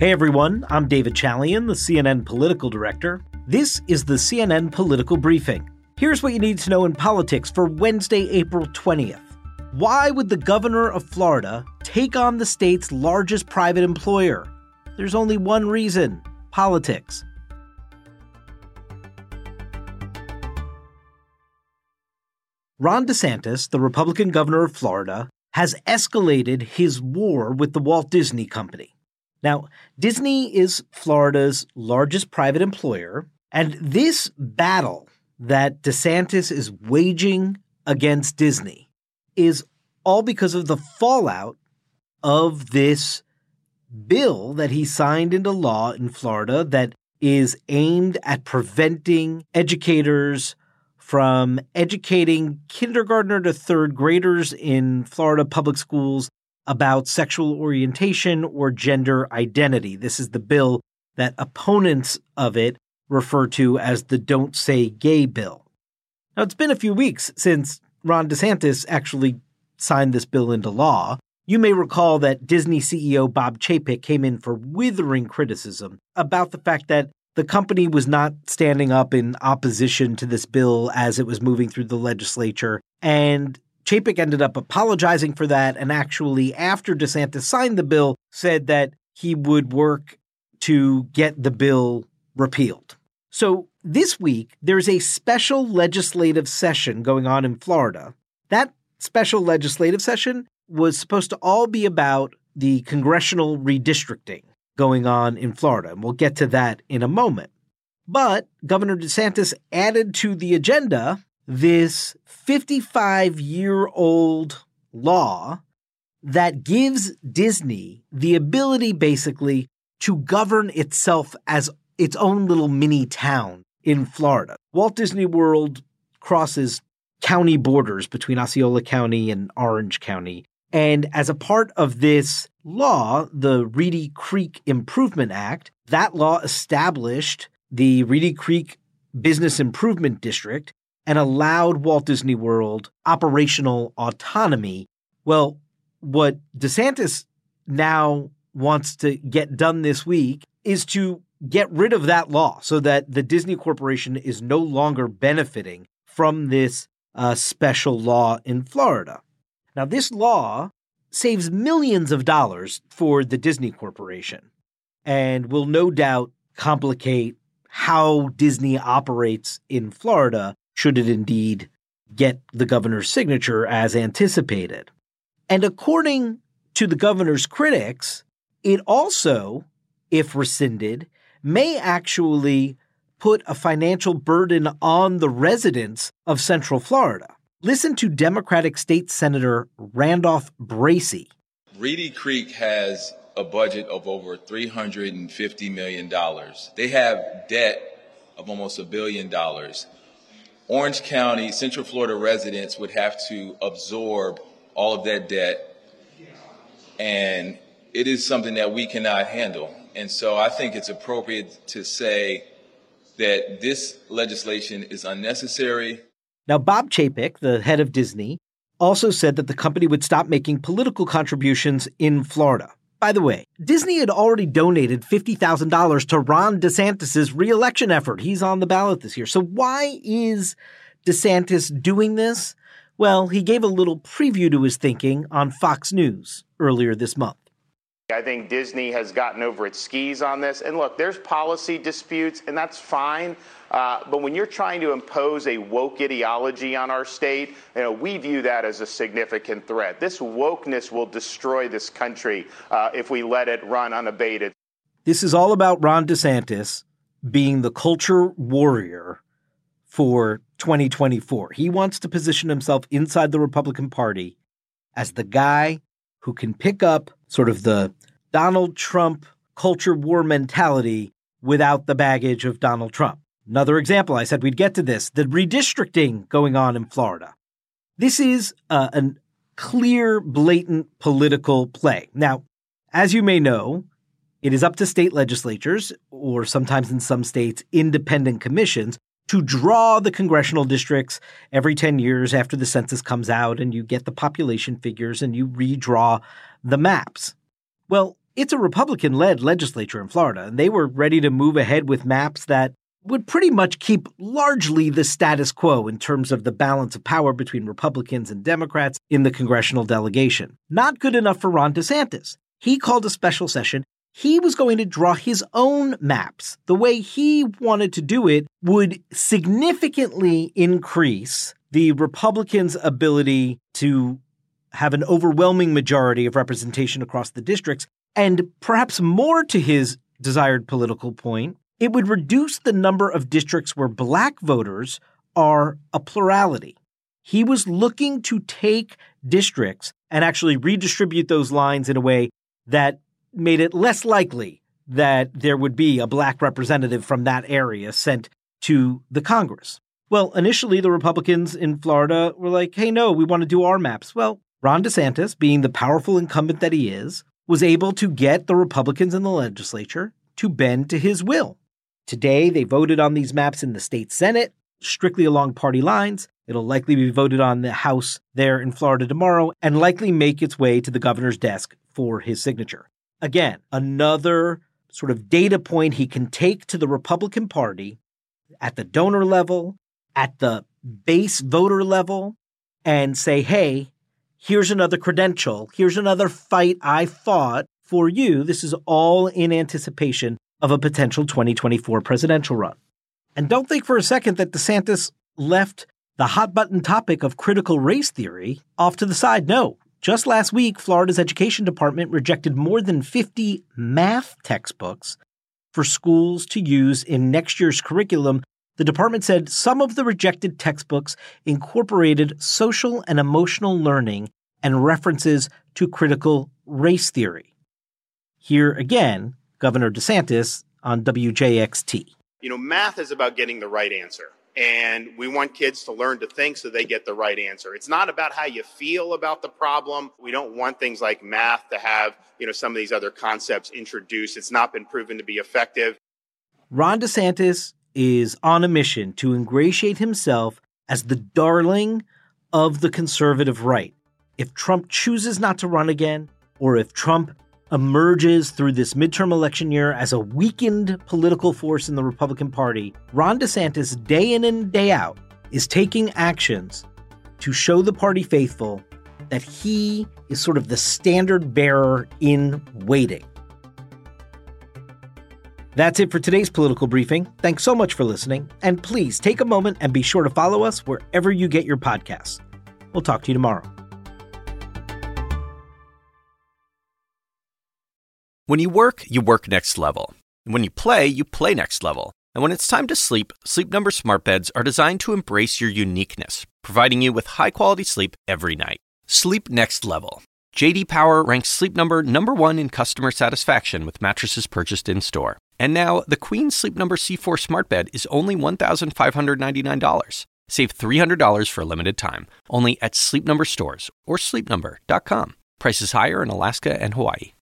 Hey everyone, I'm David Chalian, the CNN political director. This is the CNN Political Briefing. Here's what you need to know in politics for Wednesday, April 20th. Why would the governor of Florida take on the state's largest private employer? There's only one reason: politics. Ron DeSantis, the Republican governor of Florida, has escalated his war with the Walt Disney Company. Now, Disney is Florida's largest private employer, and this battle that DeSantis is waging against Disney is all because of the fallout of this bill that he signed into law in Florida that is aimed at preventing educators from educating kindergartner to third graders in Florida public schools about sexual orientation or gender identity. This is the bill that opponents of it refer to as the Don't Say Gay bill. Now, it's been a few weeks since Ron DeSantis actually signed this bill into law. You may recall that Disney CEO Bob Chapek came in for withering criticism about the fact that the company was not standing up in opposition to this bill as it was moving through the legislature, and Chapek ended up apologizing for that, and actually, after DeSantis signed the bill, said that he would work to get the bill repealed. So this week, there's a special legislative session going on in Florida. That special legislative session was supposed to all be about the congressional redistricting going on in Florida, and we'll get to that in a moment. But Governor DeSantis added to the agenda this 55-year-old law that gives Disney the ability, basically, to govern itself as its own little mini town in Florida. Walt Disney World crosses county borders between Osceola County and Orange County. And as a part of this law, the Reedy Creek Improvement Act, that law established the Reedy Creek Business Improvement District and allowed Walt Disney World operational autonomy. Well, what DeSantis now wants to get done this week is to get rid of that law so that the Disney Corporation is no longer benefiting from this special law in Florida. Now, this law saves millions of dollars for the Disney Corporation and will no doubt complicate how Disney operates in Florida should it indeed get the governor's signature as anticipated. And according to the governor's critics, it also, if rescinded, may actually put a financial burden on the residents of Central Florida. Listen to Democratic State Senator Randolph Bracy. Reedy Creek has a budget of over $350 million. They have debt of almost $1 billion. Orange County, Central Florida residents would have to absorb all of that debt, and it is something that we cannot handle. And so I think it's appropriate to say that this legislation is unnecessary. Now, Bob Chapek, the head of Disney, also said that the company would stop making political contributions in Florida. By the way, Disney had already donated $50,000 to Ron DeSantis' re-election effort. He's on the ballot this year. So why is DeSantis doing this? Well, he gave a little preview to his thinking on Fox News earlier this month. I think Disney has gotten over its skis on this. And look, there's policy disputes, and that's fine. But when you're trying to impose a woke ideology on our state, we view that as a significant threat. This wokeness will destroy this country if we let it run unabated. This is all about Ron DeSantis being the culture warrior for 2024. He wants to position himself inside the Republican Party as the guy who can pick up sort of the Donald Trump culture war mentality without the baggage of Donald Trump. Another example, I said we'd get to this, the redistricting going on in Florida. This is a clear, blatant political play. Now, as you may know, it is up to state legislatures, or sometimes in some states, independent commissions, to draw the congressional districts every 10 years after the census comes out and you get the population figures and you redraw the maps. Well, it's a Republican-led legislature in Florida, and they were ready to move ahead with maps that would pretty much keep largely the status quo in terms of the balance of power between Republicans and Democrats in the congressional delegation. Not good enough for Ron DeSantis. He called a special session. He was going to draw his own maps. The way he wanted to do it would significantly increase the Republicans' ability to have an overwhelming majority of representation across the districts, and perhaps more to his desired political point, it would reduce the number of districts where black voters are a plurality. He was looking to take districts and actually redistribute those lines in a way that made it less likely that there would be a black representative from that area sent to the Congress. Well, initially, the Republicans in Florida were like, hey, no, we want to do our maps. Well, Ron DeSantis, being the powerful incumbent that he is, was able to get the Republicans in the legislature to bend to his will. Today, they voted on these maps in the state Senate, strictly along party lines. It'll likely be voted on the House there in Florida tomorrow and likely make its way to the governor's desk for his signature. Again, another sort of data point he can take to the Republican Party at the donor level, at the base voter level, and say, hey, here's another credential. Here's another fight I fought for you. This is all in anticipation of a potential 2024 presidential run. And don't think for a second that DeSantis left the hot button topic of critical race theory off to the side. No. Just last week, Florida's education department rejected more than 50 math textbooks for schools to use in next year's curriculum. The department said some of the rejected textbooks incorporated social and emotional learning and references to critical race theory. Here again, Governor DeSantis on WJXT. Math is about getting the right answer. And we want kids to learn to think so they get the right answer. It's not about how you feel about the problem. We don't want things like math to have, some of these other concepts introduced. It's not been proven to be effective. Ron DeSantis is on a mission to ingratiate himself as the darling of the conservative right. If Trump chooses not to run again, or if Trump emerges through this midterm election year as a weakened political force in the Republican Party, Ron DeSantis, day in and day out, is taking actions to show the party faithful that he is sort of the standard bearer in waiting. That's it for today's political briefing. Thanks so much for listening. And please take a moment and be sure to follow us wherever you get your podcasts. We'll talk to you tomorrow. When you work next level. And when you play next level. And when it's time to sleep, Sleep Number smart beds are designed to embrace your uniqueness, providing you with high-quality sleep every night. Sleep next level. J.D. Power ranks Sleep Number #1 in customer satisfaction with mattresses purchased in-store. And now, the Queen Sleep Number C4 smart bed is only $1,599. Save $300 for a limited time, only at Sleep Number stores or sleepnumber.com. Prices higher in Alaska and Hawaii.